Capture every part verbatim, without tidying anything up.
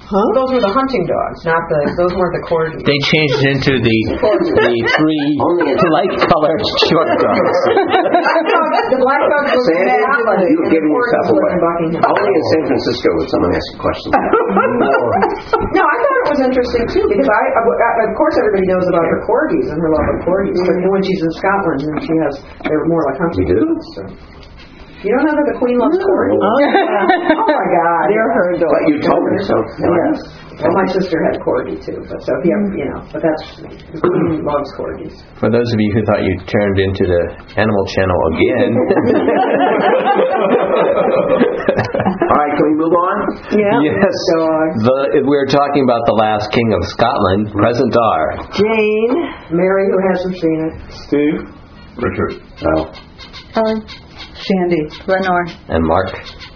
Huh? Those were the hunting dogs, not the. Those weren't the corgis. They changed it into the the three light colored short dogs. The black dogs were Sandy, Atlas. you were giving yourself away. Buckingham. Only in San Francisco would someone ask you questions. No, I thought it was interesting too because I, I, of course, everybody knows about her corgis and her love of corgis, but when she's in Scotland, and she has, they're more like hunting dogs. So. You don't know that the Queen loves corgis? Oh, yeah. Oh my God, they're her dogs. But you told me so. Yes. Well, my sister had corgi too, but so yeah, you know, but that's the Queen loves corgis. For those of you who thought you turned into the Animal Channel again. All right, can we move on? Yeah. Yes. The, we're talking about The Last King of Scotland. Present are Jane, Mary, who hasn't seen it, Steve, Richard. Oh. Helen, Shandy, Lenore. and Mark.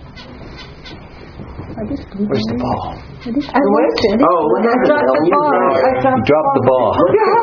Where's the ball? I watched it. Oh, what happened? Ellen? You You dropped the ball.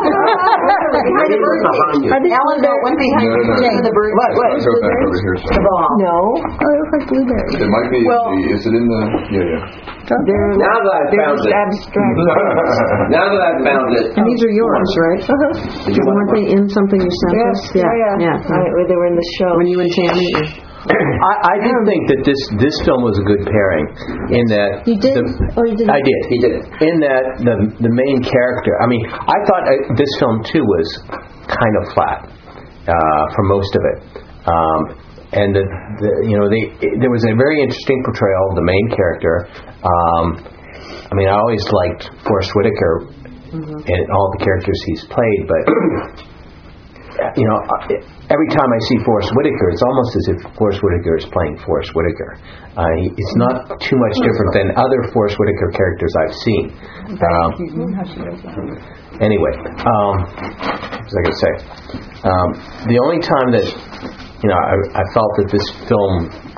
Ellen went behind No, no, no. the bird. What? What? Go back over here. The ball. No. Oh, it looks like blueberry. It might be. Well- in the, is it in the? Yeah, yeah. They're, Now that I they're found just it. abstract. Now that I found it. And these are yours, right? Uh-huh. Weren't they in something you sent Yes, us? yeah, yeah. yeah. I, they were in the show. When you and Tammy. I, I did think that this this film was a good pairing in that You did? the- Or you didn't? I did. He did it. In that the the main character. I mean, I thought uh, this film too was kind of flat uh, for most of it, um, and the, the you know they there was a very interesting portrayal of the main character. Um, I mean, I always liked Forrest Whitaker mm-hmm. and all the characters he's played, but. You know, every time I see Forrest Whitaker, it's almost as if Forrest Whitaker is playing Forrest Whitaker. Uh, he, it's not too much different than other Forrest Whitaker characters I've seen. Um, anyway, um, what was I going to say? Um, the only time that you know I, I felt that this film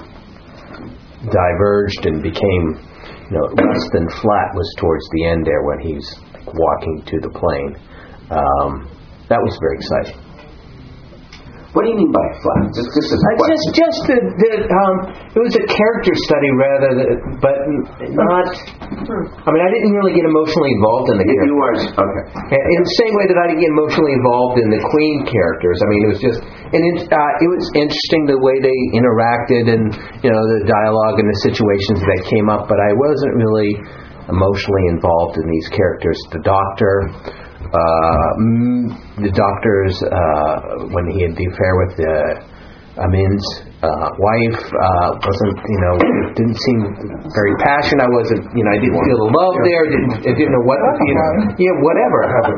diverged and became you know less than flat was towards the end there when he's walking to the plane. Um, that was very exciting. What do you mean by flat? Just, just, as Uh, just, just that, that um, it was a character study rather than, but not. I mean, I didn't really get emotionally involved in the character. You are okay. In the same way that I didn't get emotionally involved in the Queen characters. I mean, it was just, and it, uh, it was interesting the way they interacted and you know the dialogue and the situations that came up. But I wasn't really emotionally involved in these characters. The Doctor. Uh, the doctor's uh, when he had the affair with the Amin's uh, wife uh, wasn't you know it didn't seem very passionate. I wasn't you know I didn't feel the love there. Didn't I didn't know what you know yeah whatever.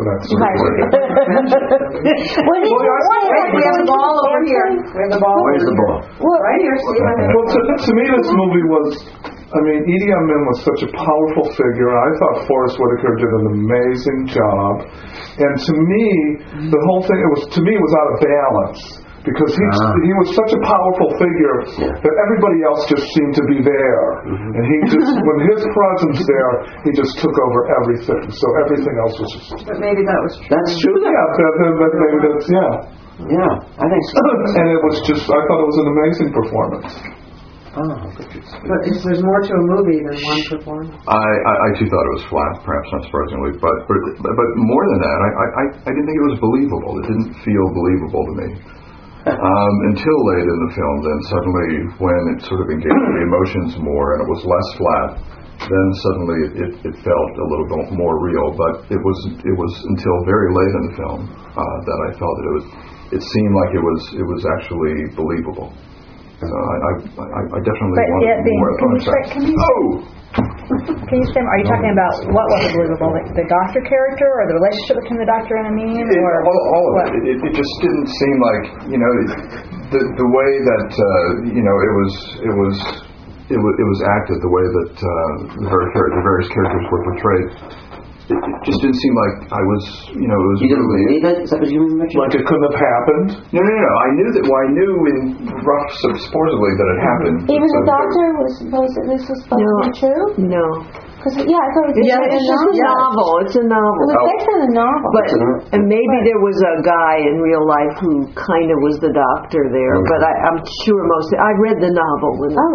What is We have the ball over here. We have the ball. Where's the ball? Right here. See Well, to, to me, this movie was. I mean, Idi Amin was such a powerful figure, and I thought Forrest Whitaker did an amazing job. And to me, the whole thing, it was to me, it was out of balance. Because he, Ah. he was such a powerful figure that everybody else just seemed to be there. Mm-hmm. And he just, when his presence there, he just took over everything. So everything else was just... But maybe that was true. That's true. Yeah, that, that, that, maybe that's, yeah. Yeah, I think so. And it was just, I thought it was an amazing performance. Oh, But if there's more to a movie than one performance. I, I, I too thought it was flat, perhaps not surprisingly, but but, but more than that, I, I, I didn't think it was believable. It didn't feel believable to me. Um, until late in the film, then suddenly when it sort of engaged the emotions more and it was less flat, then suddenly it, it, it felt a little bit more real. But it was it was until very late in the film uh, that I felt that it was it seemed like it was it was actually believable. So I, I, I I definitely But wanted yeah, the, more. can you say, can you, oh! can you say, are you talking about what wasn't believable, like the doctor character or the relationship between the doctor and Amin, It, or all, all what? of it. it. It just didn't seem like you know it, the the way that uh, you know it was it was it was it was acted, the way that uh, the, very, the various characters were portrayed. It, it just didn't seem like I was you know it was. You didn't really, believe it? Is that what you mean? Like it couldn't have happened? No, no, no. I knew that. Well, I knew in rough supposedly that it happened. Even so the doctor was supposed that this was supposed No. to be true? No. Because yeah, I thought it was Yeah, based it's on just a a novel. novel. It's a novel. It was based on a novel. But and maybe there was a guy in real life who kind of was the doctor there. Okay. But I, I'm sure most. I read the novel. And oh.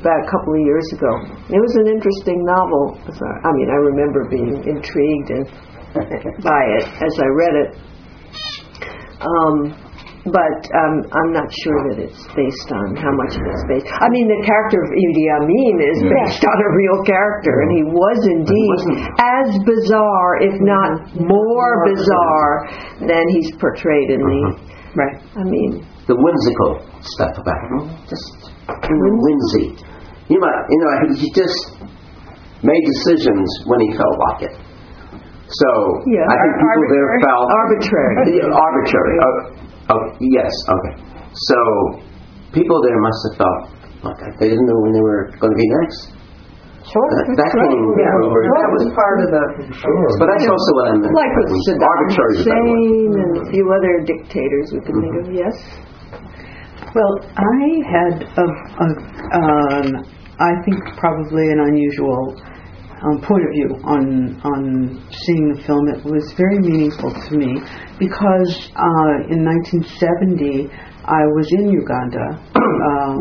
back a couple of years ago. It was an interesting novel. I mean, I remember being intrigued and, by it as I read it. Um, but um, I'm not sure that it's based on how much of it's based. I mean, the character of Idi Amin is yeah. based on a real character, and he was indeed as bizarre, if not more bizarre, than he's portrayed in the. Right. I mean, the whimsical stuff about him, just whimsy. You know, you know, he just made decisions when he felt like it. So yeah. I think people there felt arbitrary. Yeah, arbitrary. Oh, oh, yes. Okay. So people there must have felt like they didn't know when they were going to be next. Sure. That, that right. came yeah. over. Well, that was part of the. Sure. But that's also what I meant. Like with Saddam arbitrary Hussein and a few other dictators we could mm-hmm. think of. Yes. Well, I had a, a um, I think probably an unusual um, point of view on on seeing the film. It was very meaningful to me because uh, in nineteen seventy I was in Uganda um,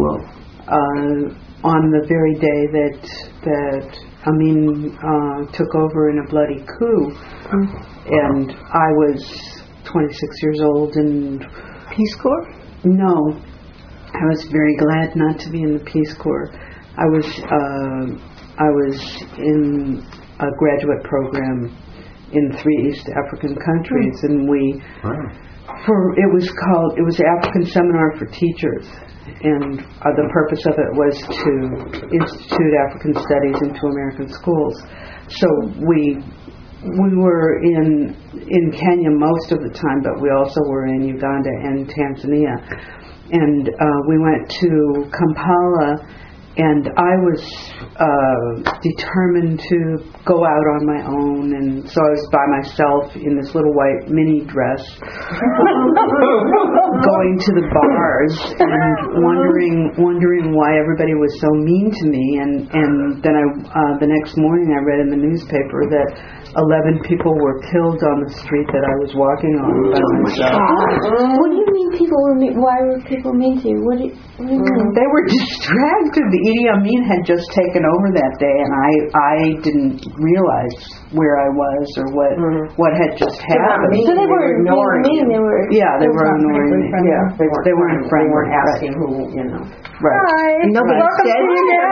uh, on the very day that that Amin uh, took over in a bloody coup, mm-hmm. and I was twenty-six years old and Peace Corps? No. I was very glad not to be in the Peace Corps. I was uh, I was in a graduate program in three East African countries, mm. and we wow. for it was called it was the African Seminar for Teachers, and uh, the purpose of it was to institute African studies into American schools. So we we were in in Kenya most of the time, but we also were in Uganda and Tanzania. And uh, we went to Kampala, and I was uh, determined to go out on my own, and so I was by myself in this little white mini dress, going to the bars and wondering wondering why everybody was so mean to me. And and then I uh, the next morning I read in the newspaper that eleven people were killed on the street that I was walking on by myself. What do you mean people were mean? Why were people mean to you? What do you, what do you mean? They were distracted. Idi Amin had just taken over that day, and I I didn't realize where I was or what mm-hmm. what had just happened. So they were ignoring me. They were yeah, they were ignoring me. Yeah, they weren't. They weren't friendly. They weren't asking who you know. Right. Hi. And nobody Welcome said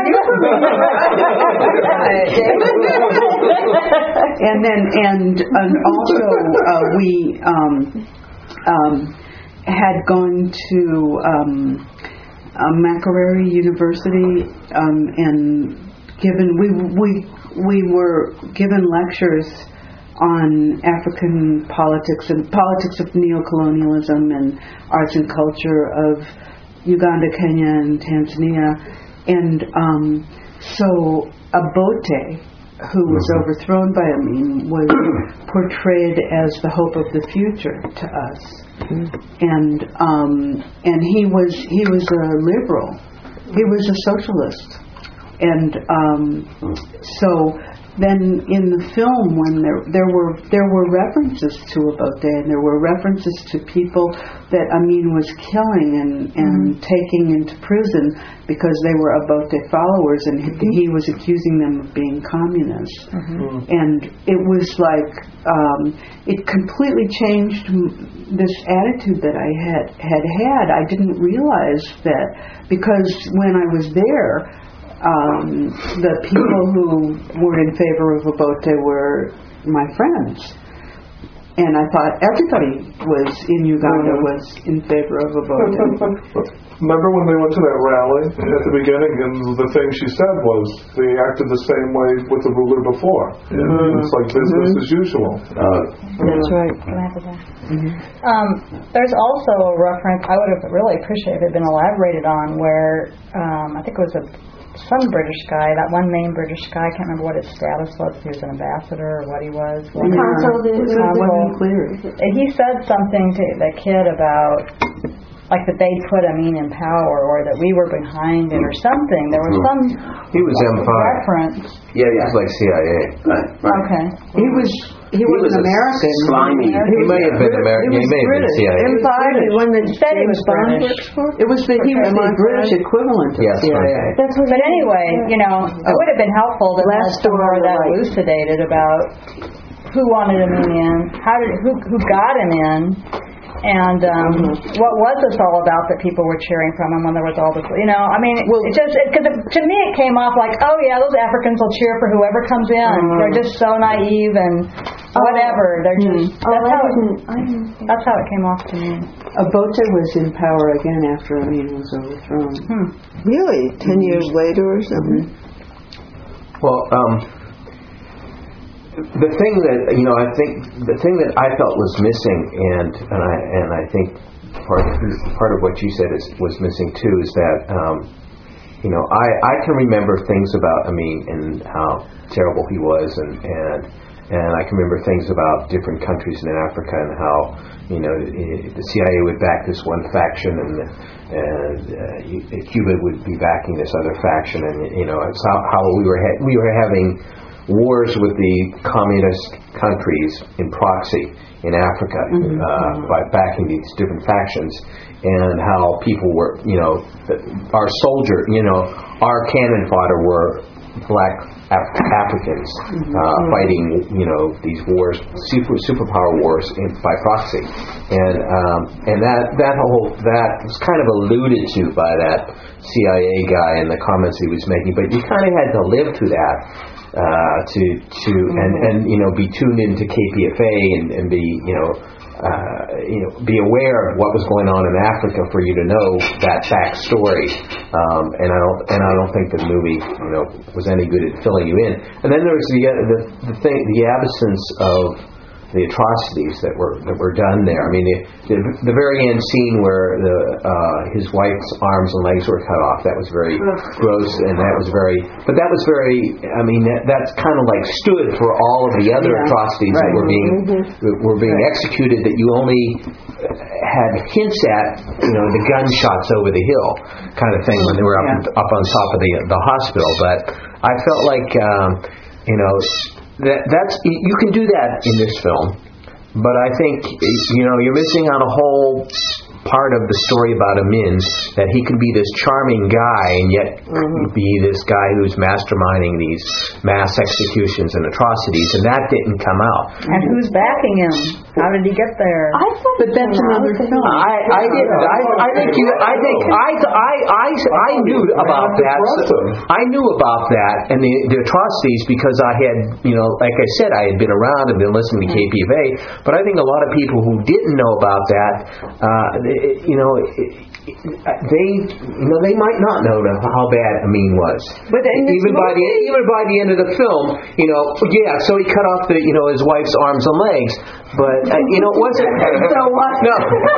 and then and and also uh, we um, um, had gone to um, uh, Makerere University um, and given we we we were given lectures on African politics and politics of neocolonialism and arts and culture of Uganda, Kenya, and Tanzania, and um, so Obote, who was overthrown by Amin, was portrayed as the hope of the future to us, mm-hmm. and um, and he was he was a liberal, he was a socialist, and um, so. Then in the film, when there there were there were references to Obote, and there were references to people that Amin was killing and, and mm-hmm. taking into prison because they were Obote followers, and mm-hmm. he was accusing them of being communists. Mm-hmm. And it was like um, it completely changed this attitude that I had had had. I didn't realize that because when I was there. Um, the people who were in favor of Obote were my friends, and I thought everybody was in Uganda was in favor of Obote. Remember when they went to that rally at the beginning, and the thing she said was they acted the same way with the ruler before. Mm-hmm. It's like business mm-hmm. as usual. Uh, That's right. Mm-hmm. Um, there's also a reference I would have really appreciated if it had been elaborated on where um, I think it was a some British guy, that one main British guy, I can't remember what his status was, if he was an ambassador or what he was. The consul. It wasn't clear. He said something to the kid about like that they'd put Amin in power, or that we were behind it, or something. There was some He was M five. reference. Yeah, he was like C I A. Right, right. Okay. He was he, He was, was an a American. slimy. He may have been American. He, was may have been C I A. M five, the one that Said he was James Bond British. works for? It was the he was the Okay. British equivalent of Yes, C I A. right. That's what But he- anyway, you know, it would have been helpful to have Last some door more on of the that right. elucidated about who wanted him in, how did who who got him in, and um, what was this all about that people were cheering from him when there was all this, you know, I mean, it, it just because to me it came off like, oh yeah, those Africans will cheer for whoever comes in. They're just so naive and whatever. They're just Oh, that's I how didn't, it, I didn't think that's how it came off to me. Obote was in power again after Amin was overthrown. Hmm. really, ten years later or something. Well, um, the thing that you know, I think the thing that I felt was missing, and and I and I think part of, part of what you said is was missing too, is that um, you know I I can remember things about Amin and how terrible he was, and and and I can remember things about different countries in Africa and how you know the C I A would back this one faction and and uh, Cuba would be backing this other faction, and you know it's how, how we were ha- we were having wars with the communist countries in proxy in Africa mm-hmm. uh, by backing these different factions, and how people were, you know, our soldier, you know, our cannon fodder were black Af- Africans uh, mm-hmm. fighting, you know, these wars, super superpower wars in, by proxy, and um, and that that whole that was kind of alluded to by that C I A guy in the comments he was making, but you kind of had to live through that. Uh, to to and, and you know be tuned into K P F A and, and be you know uh, you know be aware of what was going on in Africa for you to know that backstory. Um, and I don't and I don't think the movie you know was any good at filling you in. And then there was the the, the thing the absence of the atrocities that were that were done there. I mean, the, the, the very end scene where the uh, his wife's arms and legs were cut off, that was very gross, and that was very. But that was very. I mean, that, that's kind of like stood for all of the other yeah. atrocities right. that were being mm-hmm. were being right. executed that you only had hints at. You know, the gunshots over the hill, kind of thing, when they were up yeah. up on top of the the hospital. But I felt like um, you know. That, that's you can do that in this film, but I think you know you're missing on a whole part of the story about Amin, that he could be this charming guy and yet mm-hmm. be this guy who's masterminding these mass executions and atrocities, and that didn't come out. And who's backing him? How did he get there? I thought but that's another film. I, I did. I, I think you. I think I. I. I. I knew about that. I knew about that and the, the atrocities because I had, you know, like I said, I had been around and been listening to K P F A. But I think a lot of people who didn't know about that, uh, you know, they, you know, they might not know how bad Amin was. But even by the even by the end of the film, you know, yeah. So he cut off the, you know, his wife's arms and legs, but uh, you know, it wasn't. So what? No.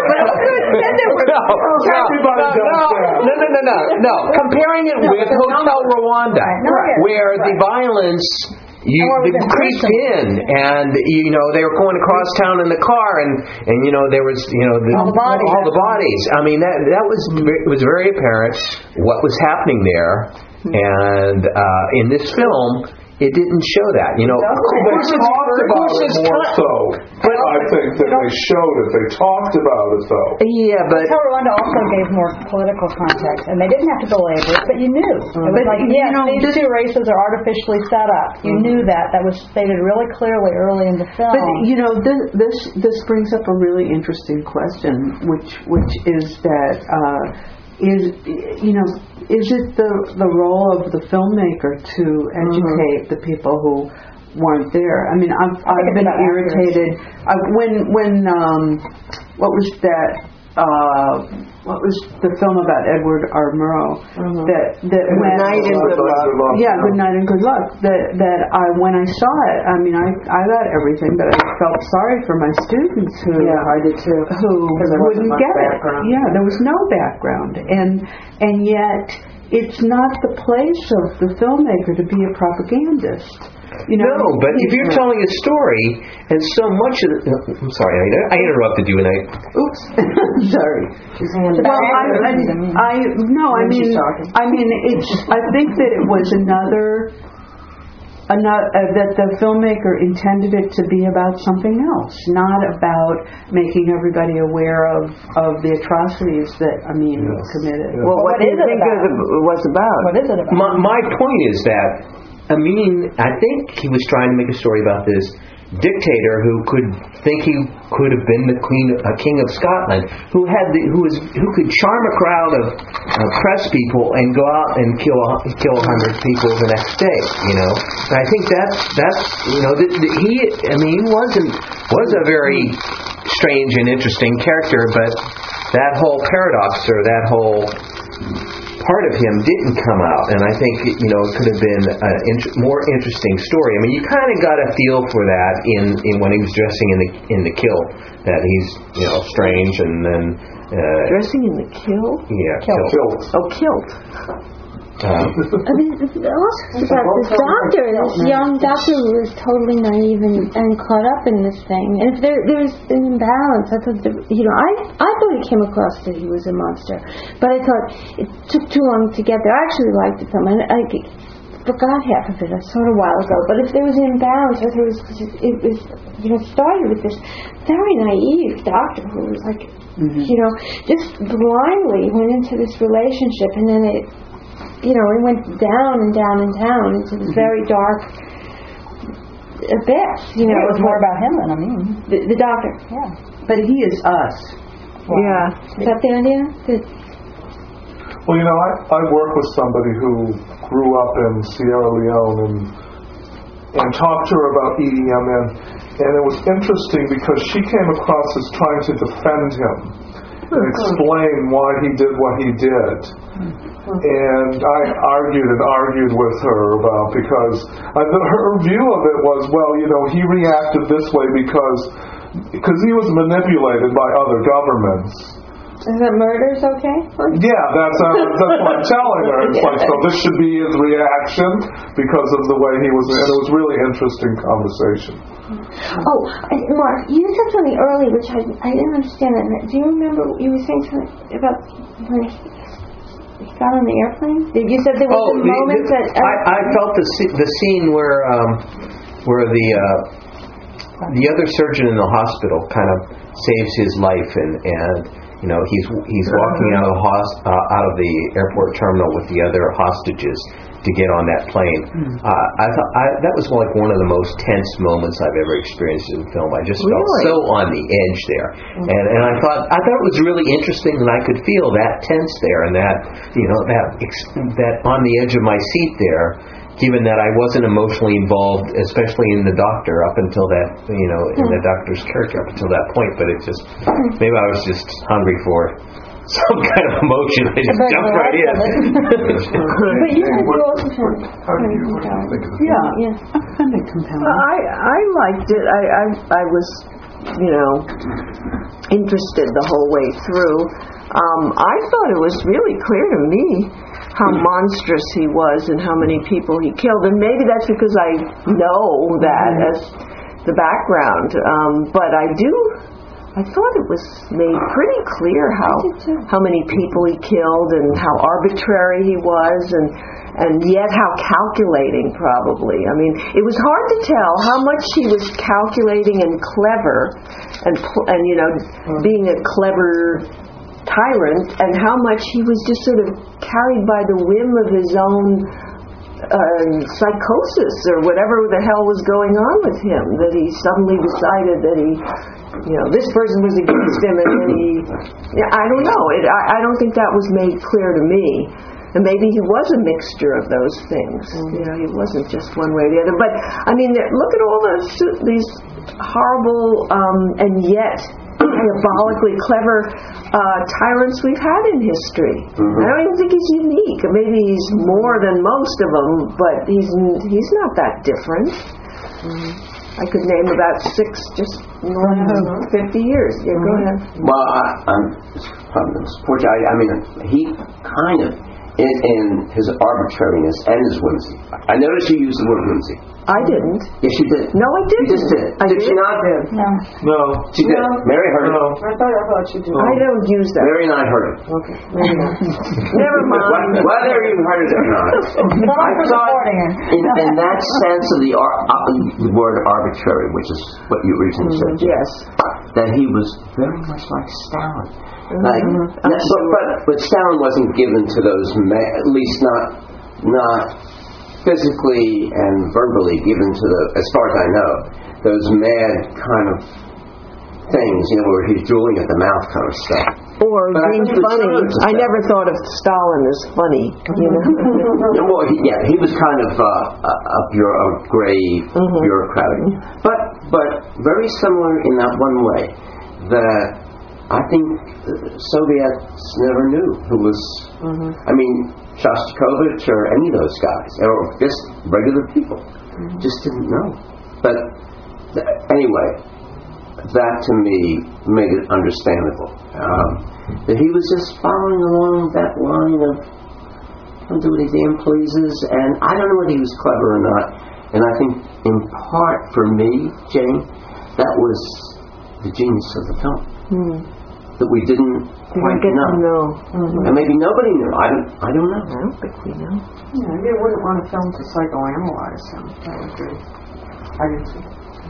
No, no, no, no, no, no, no. Comparing it with Hotel Rwanda, where the violence. You they creeped in, and you know they were going across town in the car, and, and you know there was you know the, all the bodies. All the bodies. I mean that that was it was very apparent what was happening there, and uh, in this film. It didn't show that, you know. They talked about it more so. But I think that they showed it. They talked about it though. Yeah, but Hotel Rwanda also gave more political context, and they didn't have to belabor it, but you knew. It was but, like, you yes, know, these two races are artificially set up. You mm-hmm. knew that. That was stated really clearly early in the film. But you know, this this, this brings up a really interesting question, which which is that. Uh, Is you know is it the the role of the filmmaker to educate mm-hmm. the people who weren't there? I mean, I've I've been irritated I, when when um, what was that? Uh, what was the film about Edward R. Murrow? Mm-hmm. That that Good when, Night and Good Luck. Yeah, Good Night and Good Luck. That that I when I saw it, I mean, I I got everything, but I felt sorry for my students who yeah, I did too. Who wouldn't get it. Yeah, there was no background, and and yet it's not the place of the filmmaker to be a propagandist. You know, no, but if you're telling a story, and so much of the, I'm sorry, I, I interrupted you, and I, oops, sorry. Well, I, I, I no, I mean, I mean, it's. I think that it was another. Another, uh, that the filmmaker intended it to be about something else, not about making everybody aware of, of the atrocities that Amin yes. committed. Well, what, what do you think it was about? What is it about? My, my point is that Amin, I think he was trying to make a story about this dictator who could think he could have been the queen, a king of Scotland, who had the, who was who could charm a crowd of uh, press people and go out and kill a, kill a hundred people the next day. You know, and I think that's that's you know the, the, he I mean he wasn't was a very strange and interesting character, but that whole paradox or that whole part of him didn't come out, and I think you know it could have been a int- more interesting story. I mean, you kind of got a feel for that in, in when he was dressing in the in the kilt, that he's you know strange, and then uh, dressing in the kilt. Yeah, kilt. kilt. Oh, kilt. Um, I mean, also about this doctor, this young doctor who was totally naive and, and caught up in this thing. And if there there's an imbalance, I thought, the, you know, I I thought he came across that he was a monster, but I thought it took too long to get there. I actually liked the film. I, I forgot half of it. I saw it a while ago. But if there was an imbalance, if there was, it was, you know, started with this very naive doctor who was like, mm-hmm. you know, just blindly went into this relationship, and then it. You know, it went down and down and down into this very dark abyss. You know, yeah, it was more about him than I mean the, the doctor. Yeah, but he is us. Wow. Yeah, is that the idea? That well, you know, I I work with somebody who grew up in Sierra Leone and and talked to her about Idi Amin, and it was interesting because she came across as trying to defend him and explain why he did what he did. And I argued and argued with her about because I, her view of it was, well, you know, he reacted this way because because he was manipulated by other governments. Is that murder's okay? Yeah, that's uh, that's what I'm telling her. It's like, so this should be his reaction because of the way he was, and it was really interesting conversation. Oh, Mark, you said something earlier which I I didn't understand. That. Do you remember you were saying something about when he got on the airplane? You said there was oh, a the, moment the, that uh, I, I felt the the scene where um, where the uh, the other surgeon in the hospital kind of saves his life, and and you know he's he's walking out of the host, uh, out of the airport terminal with the other hostages to get on that plane. Mm. Uh, I thought I, that was like one of the most tense moments I've ever experienced in film. I just really? felt so on the edge there, mm. and and I thought I thought it was really interesting that I could feel that tense there, and that you know that that on the edge of my seat there. Given that I wasn't emotionally involved, especially in the doctor up until that, you know, in the doctor's character up until that point, but it just, maybe I was just hungry for some kind of emotion. I just jumped right in. But you said you also found it compelling. Yeah, yeah, I found it compelling. I I liked it. I I, I was, you know, interested the whole way through. Um, I thought it was really clear to me how monstrous he was and how many people he killed, and maybe that's because I know that as the background. Um, but I do, I thought it was made pretty clear how how many people he killed and how arbitrary he was, and and yet how calculating probably. I mean, it was hard to tell how much he was calculating and clever, and and you know, being a clever tyrant, and how much he was just sort of carried by the whim of his own uh, psychosis or whatever the hell was going on with him, that he suddenly decided that he, you know, this person was against him, and then he, yeah, I don't know, it, I, I don't think that was made clear to me. And maybe he was a mixture of those things. Mm-hmm. You know, he wasn't just one way or the other. But I mean, look at all those these horrible um, and yet diabolically clever uh, tyrants we've had in history. Mm-hmm. I don't even think he's unique. Maybe he's more than most of them, but he's he's not that different. Mm-hmm. I could name about six just in the last fifty years. Yeah, mm-hmm. Go ahead. Well, I, I'm, I'm I, I mean, he kind of in, in his arbitrariness and his whimsy. I noticed you used the word whimsy. I didn't. Yes, you did. No, I didn't. You just did. I did did. she not? No. No. She did. No. Mary heard it. No. I thought I thought you did. I don't use that. Mary and I heard it. Okay. Maybe not. Never mind. Wh- Whether you heard it or not, I thought in, in that sense of the, ar- uh, the word arbitrary, which is what you originally said, Jim, Yes. that he was very much like Stalin. Like, Mhm. but, but but Stalin wasn't given to those, ma- at least not not physically and verbally given to the, as far as I know, those mad kind of things, you know, where he's drooling at the mouth kind of stuff. Or But I being think the funny. challenge is I that- never thought of Stalin as funny. You know. Well, he, yeah, he was kind of uh, a, a, bureau, a gray Mhm. bureaucratic, but but very similar in that one way that I think the Soviets never knew who was. Mhm. I mean, Shostakovich or any of those guys, or just regular people, just didn't know. But th- anyway, that to me made it understandable. Um, that he was just following along that line of he'll do what he damn pleases, and I don't know whether he was clever or not. And I think, in part, for me, Jane, that was the genius of the film. Hmm. That we didn't You quite don't get know. to know. Mhm. And maybe nobody knew. I don't, I don't know. I don't think we know. Yeah, you wouldn't want a film to psychoanalyze him. That would be. I didn't see.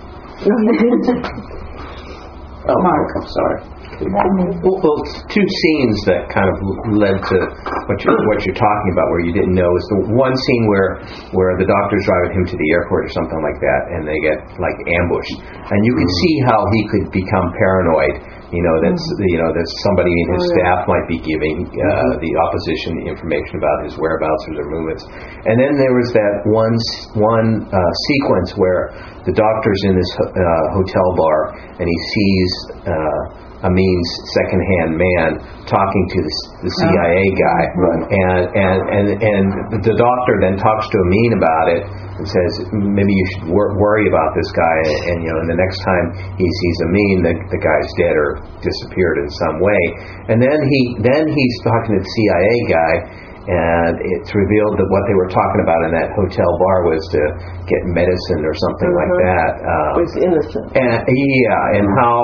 Oh, Mark, I'm sorry. Well, well, two scenes that kind of led to what you're, what you're talking about, where you didn't know, is the one scene where where the doctor's driving him to the airport or something like that, and they get like ambushed, and you can see how he could become paranoid. You know, that's you know that somebody in his staff might be giving uh, the opposition the information about his whereabouts or their movements. And then there was that one s- one uh, sequence where the doctor's in this ho- uh, hotel bar and he sees uh, Amin's second-hand man talking to the, the C I A guy, Right. and and and and the doctor then talks to Amin about it and says maybe you should wor- worry about this guy, and you know, and the next time he sees Amin, the, the guy's dead or disappeared in some way, and then he then he's talking to the C I A guy, and it's revealed that what they were talking about in that hotel bar was to get medicine or something like Mhm. that. Um, Was innocent. and yeah, and how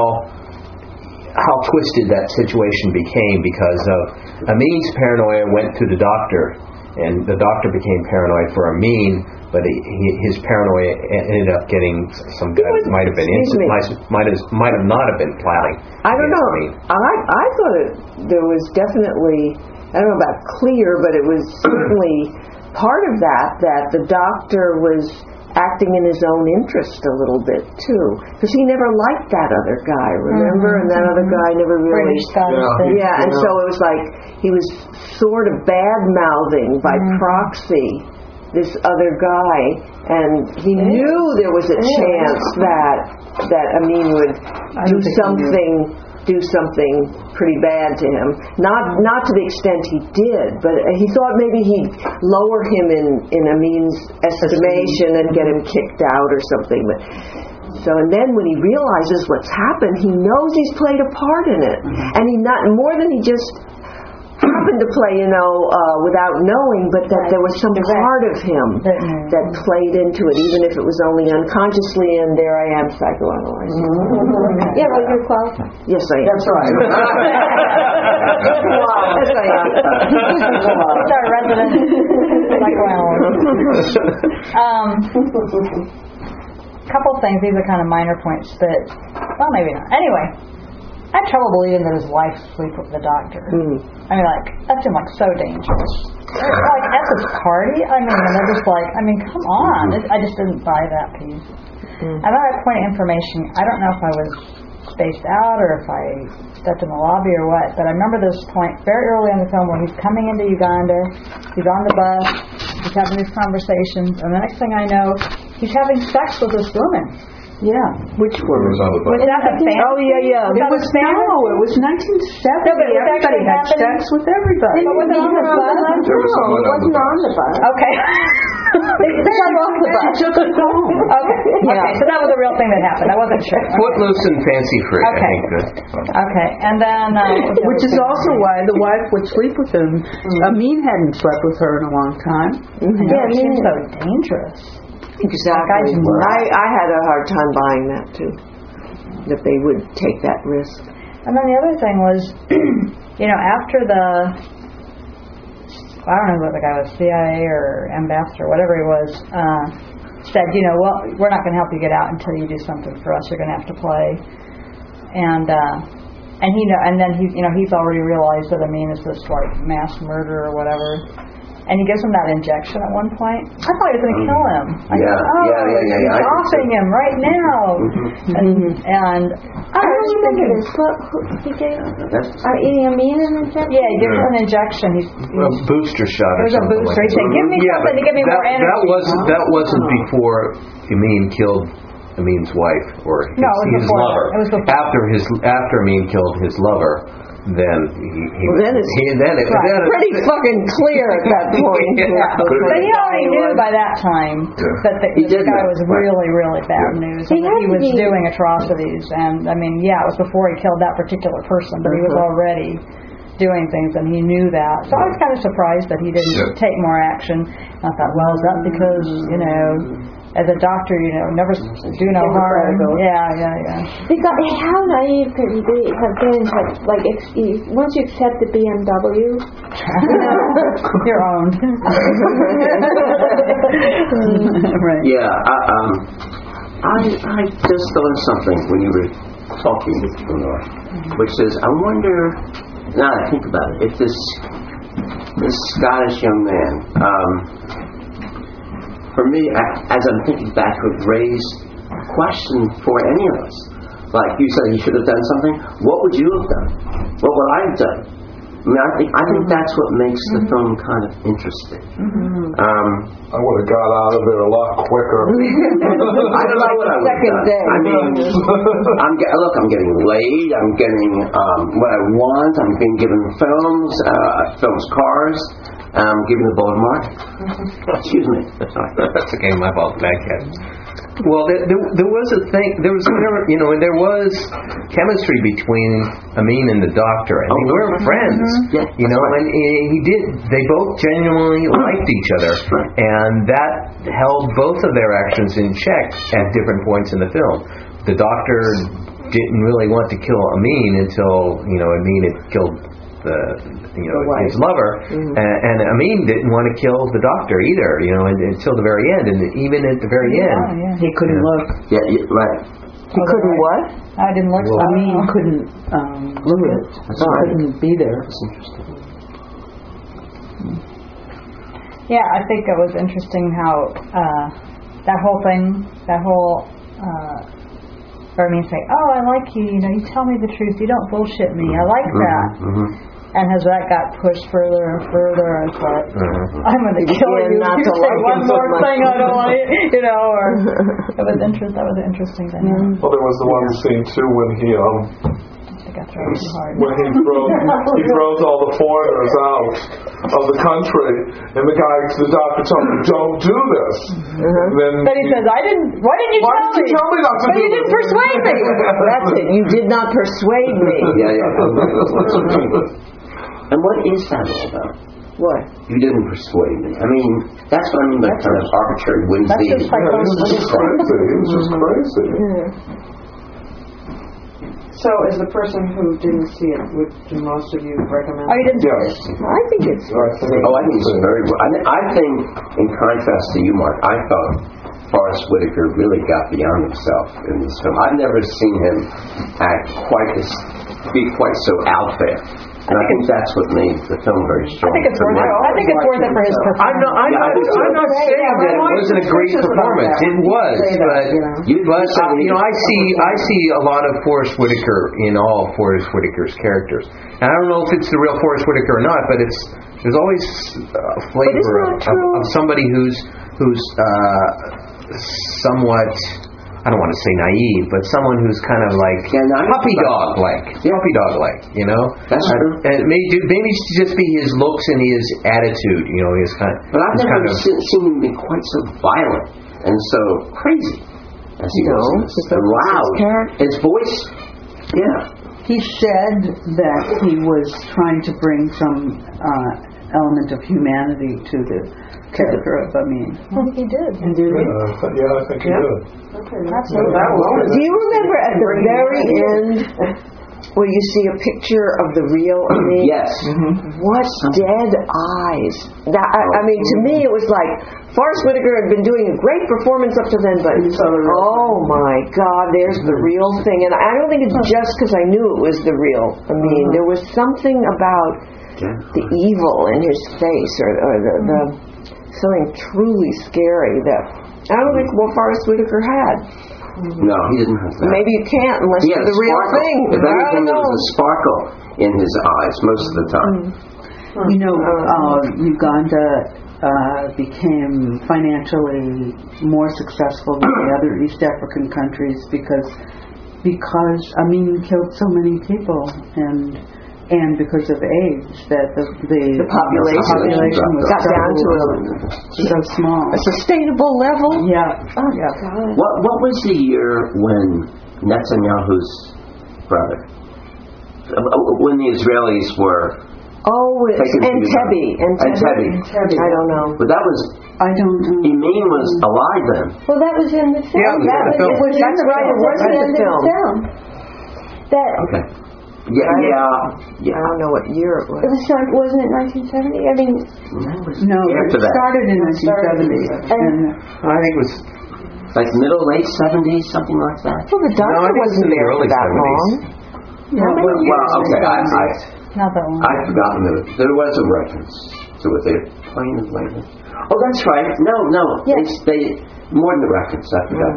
how twisted that situation became because of Amin's paranoia went to the doctor, and the doctor became paranoid for Amin, but he, he, his paranoia ended up getting some guy that might have been Excuse innocent, me. might, might have might have not have been plotting. I don't against know. Amin. I I thought it, there was definitely, I don't know about clear, but it was certainly part of that, that the doctor was acting in his own interest a little bit too, because he never liked that other guy, remember? Mhm. And that other guy never really. British Scottish Yeah. thing. Yeah, and so it was like he was sort of bad mouthing by Mhm. proxy this other guy, and he knew there was a chance that that Amin would I do don't think he something do something pretty bad to him. Not not to the extent he did, but he thought maybe he'd lower him in in Amin's estimation and get him kicked out or something. But so, and then when he realizes what's happened, he knows he's played a part in it, and he not more than he just happened to play, you know, uh, without knowing, but that there was some part of him That knew. that played into it, even if it was only unconsciously. And there I am psychoanalyzing. Yeah, well, you're qualified. Yes, I am. That's right. Yes, I am. It's our resident psychoanalyst. Um, couple things. These are kind of minor points, but well, maybe not. Anyway, I had trouble believing that his wife slept with the doctor. Mm. I mean, like that seemed like so dangerous. Like at this party, I mean, and they're just like, I mean, come on. It, I just didn't buy that piece. Mm. About that point of information, I don't know if I was spaced out or if I stepped in the lobby or what, but I remember this point very early in the film where he's coming into Uganda, he's on the bus, he's having these conversations, and the next thing I know, he's having sex with this woman. Yeah. Which It one? was on the Was bus. that a fantasy? Oh, yeah, yeah. Was It that was a fantasy? no, it was nineteen seventy. No, but it was Everybody actually had happening. sex with everybody. But was it on the bus? There was someone on the wasn't on the bus. Okay. They got off the bus. She took it home. Okay. Okay, so that was a real thing that happened. I wasn't sure. Footloose and fancy free. Okay. I think good. Okay, and then uh, Which is also why the wife would sleep with him. Amin hadn't slept with her in a long time. I know, Yeah, it seems Amin- so dangerous. Exactly. I, I had a hard time buying that too. That they would take that risk. And then the other thing was, you know, after the, I don't know whether the guy was C I A or ambassador, whatever he was, uh, said, you know, well, we're not going to help you get out until you do something for us. You're going to have to play. And uh, and he know, and then he, you know, he's already realized that Amin is this like mass murderer or whatever. And he gives him that injection at one point. I thought he was going to kill him. I Yeah, thought, oh, yeah, yeah, yeah, yeah. he's I- offing him right now. And, and I I was don't remember thinking, this. What, who, he gave, That's are eating a mean in injection? yeah, he gives him an injection. He's, A booster shot. It or was a something booster. Like He said, "Give me yeah, something but to give me that, more energy." That wasn't that wasn't before Amin killed Amin's wife or his, No, it was his before lover. that. It was before. After his after Amin killed his lover, then he, he Well, then it's he, then it, Right. then it- Pretty fucking clear at that point. Yeah. But he already knew by that time that the, He this did guy know. was really, really bad news, He and that had he to was be- doing atrocities. And I mean, yeah, it was before he killed that particular person, but he was already doing things, and he knew that. So I was kind of surprised that he didn't Yeah. take more action. And I thought, well, is that because, you know, as a doctor, you know, never do no harm? Yeah, yeah, yeah. Because how naive could he be, have been? Have, like, ex- you- once you accept the B M W, You're owned. Right. Yeah, I, um, I, I just thought of something when you were talking with Lenore, which is, I wonder, now I think about it, if this this Scottish young man, um, for me, a- as I'm thinking back, would raise a question for any of us. Like you said, he should have done something. What would you have done? What would I have done? I mean, I think I think that's what makes the film kind of interesting. Um, I would have got out of there a lot quicker. I don't know what I would have Second done. day. I mean, I'm ge- look, I'm getting laid. I'm getting um, what I want. I'm being given films, uh, films, cars. I'm giving the Boulder Mark. Excuse me. Sorry. That's okay, my fault. Bad cat. Well, there, there, there was a thing. There was, you know, and there was chemistry between Amin and the doctor, and Oh, they were mhm. friends. Yeah, You know, and he he did. They both genuinely liked each other, Right. and that held both of their actions in check at different points in the film. The doctor didn't really want to kill Amin until you know Amin had killed the you know The wife. his lover, Mhm. and, and Amin didn't want to kill the doctor either. You know, and, until the very end, and even at the very Oh, end. yeah. He couldn't Yeah. look. Yeah, yeah, right. He couldn't what? I didn't look. Well, so Amin well. couldn't um, look at it. He couldn't be there. Yeah, I think it was interesting how uh, that whole thing, that whole, uh, for me say, oh, I like you, you know, you tell me the truth, you don't bullshit me, I like that. Mm-hmm. And as that got pushed further and further, I thought, Mhm. I'm going to kill began you not if to you say like one him so more much. thing I don't want to, you know, or, it was interest, that was an interesting thing. Well, there was the one scene too when he um I got thrown too hard. when he throws he throws all the foreigners out of the country, and the guy, the doctor, tells him, "Don't do this." And then But he says, I didn't, why didn't you Why tell did me? you tell me not to But do you this? didn't persuade me. That's it. You did not persuade me. Yeah, yeah. And what is that all about? What? You didn't persuade me. I mean, that's what I mean by kind of arbitrary That's whimsy. just like yeah, he was just crazy. He was just crazy. So, as the person who didn't see it, would do most of you recommend? Oh, you didn't Yes. I think it's. I think Oh, I think it's very well. I, I think, in contrast to you, Mark, I thought Forrest Whitaker really got beyond himself in this film. I've never seen him act quite as, be quite so out there. And I think that's what made the film very strong. I think it's for worth me. it. I think it's worth it for his performance. I'm not. I'm Yeah, I not, think so. I'm not saying that it wasn't a great performance. It was, but You- but you said uh, he- you know, I see I see a lot of Forrest Whitaker in all Forrest Whitaker's characters, and I don't know if it's the real Forrest Whitaker or not, but it's there's always a flavor of, that of, true? of somebody who's who's uh, somewhat. I don't want to say naive, but someone who's kind of like Yeah, naive, puppy but- dog like, puppy dog like, you know. That's Uh, true. And maybe maybe it's just be his looks and his attitude, you know, his kind. But I've his never kind of, seen, seen him be quite so violent and so crazy. as he No, was in this. because that was Wow, his character. his voice, yeah. He said that he was trying to bring some uh, element of humanity to the character of Amin. I think he did. And did he? Uh, but yeah, I think he Yeah. did. Okay. Absolutely. That alone is- Do you remember at the very end where you see a picture of the real Amin? Yes. What dead eyes! That, I, I mean, to me, it was like Forrest Whitaker had been doing a great performance up to then, but oh my God, there's the real thing. And I don't think it's just because I knew it was the real. I mean, there was something about the evil in his face, or, or the, the something truly scary that I don't think well Forrest Whitaker had. No, he didn't have that. Maybe you can't unless He you're had the a real sparkle. thing. If I anything, don't there know. was a sparkle in his eyes most of the time. You know, uh, Uganda uh, became financially more successful than the other East African countries because because Amin killed so many people and and because of AIDS that the the, The population, population was got so, down to a, so small. a sustainable level. Yeah. Oh, yeah. God. What What was the year when Netanyahu's brother, uh, when the Israelis were? Oh, it's Taken to Entebbe. Entebbe. Entebbe. I don't know. But that was I don't know. Emin was alive then. Well, that was in the film. Yeah, it was that in the film. It was in That's the right, it film. was That's in the the end of the film. That Okay. Yeah, I- yeah, I yeah. don't know what year it was. it was like, wasn't it nineteen seventy? I mean, That was No, it after that. started in nineteen seventy. And I think it was like middle, late seventies, something like that. Well, the doctor No, I think it's wasn't in the there for early that seventies. long. yeah, How many well, Well, okay, I, I, Not that long. I've forgotten that there was a reference to it. They playing it later. Oh, that's right. No, no. Yes. It's they more than the reference. I forgot.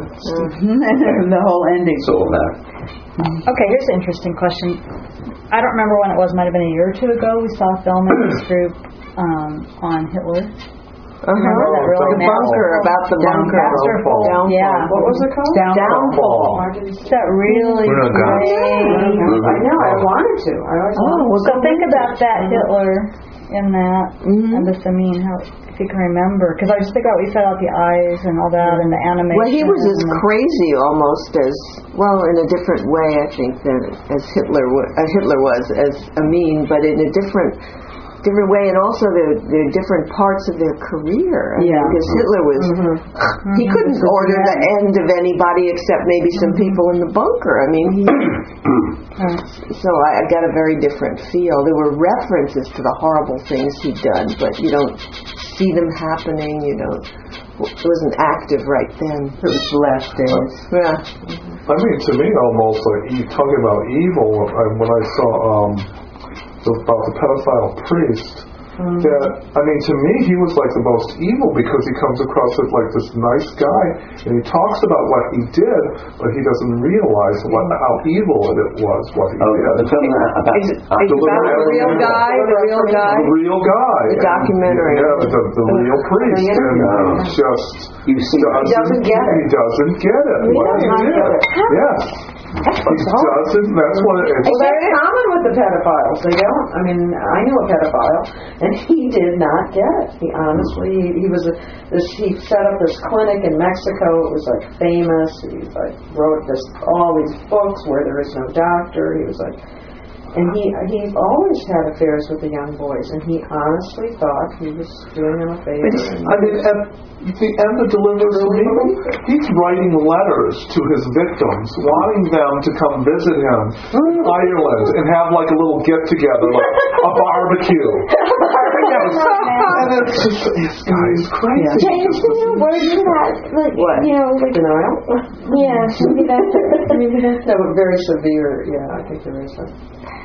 the whole ending. It's all that. Okay, here's an interesting question. I don't remember when it was. Might have been a year or two ago. We saw a film in this group um, on Hitler. Uh-huh. Remember that really The bunker, masterful- about the bunker. masterful, Downfall. yeah. What was it called? Downfall. That really Bruno Ganz. great. I know. I wanted to. I always Oh, wanted well, So think about that Hitler in that, Mhm. and this Amin, how if you can remember, because I just think about what you said about the eyes and all that, and the animation. Well, he was as and the- crazy almost as, well, in a different way, I think, than as Hitler, wa- uh, Hitler was, as Amin, but in a different different way, and also the the different parts of their career. I Yeah. mean, because Hitler was, he couldn't order the end of anybody except maybe some people in the bunker. I mean, he, so I, I got a very different feel. There were references to the horrible things he'd done, but you don't see them happening. You don't. It wasn't active right then. It was the last days. Yeah. I mean, to me, almost like e- talking about evil. I, when I saw um, the, about the pedophile priest, that I mean, to me, he was like the most evil because he comes across as like this nice guy, and he talks about what he did, but he doesn't realize what how evil it was what he Oh, did. the film about Is, is it about the real guy? The real guy? The real guy. The documentary. Yeah, the, the real priest. And uh, just You see, doesn't, doesn't get it. He doesn't get it. He what does he not did. get it. Yes. He doesn't. That's what it is. Well, that's common with the pedophiles. They don't. I mean, I knew a pedophile, and he did not get it. He honestly, he, he was a, this. He set up this clinic in Mexico. It was like famous. He like wrote this all these books where there is no doctor. He was like, and he he always had affairs with the young boys, and he honestly thought he was doing them a favor. and- I mean, at the end of Deliverance from Evil, he's writing letters to his victims, wanting them to come visit him in Ireland and have like a little get-together, like a barbecue. And it's just, this guy's crazy. James, you know, word to that, like, What? you know, like, Denial? yeah, maybe that's it. Maybe that's No, but very severe. Yeah, I think there is a.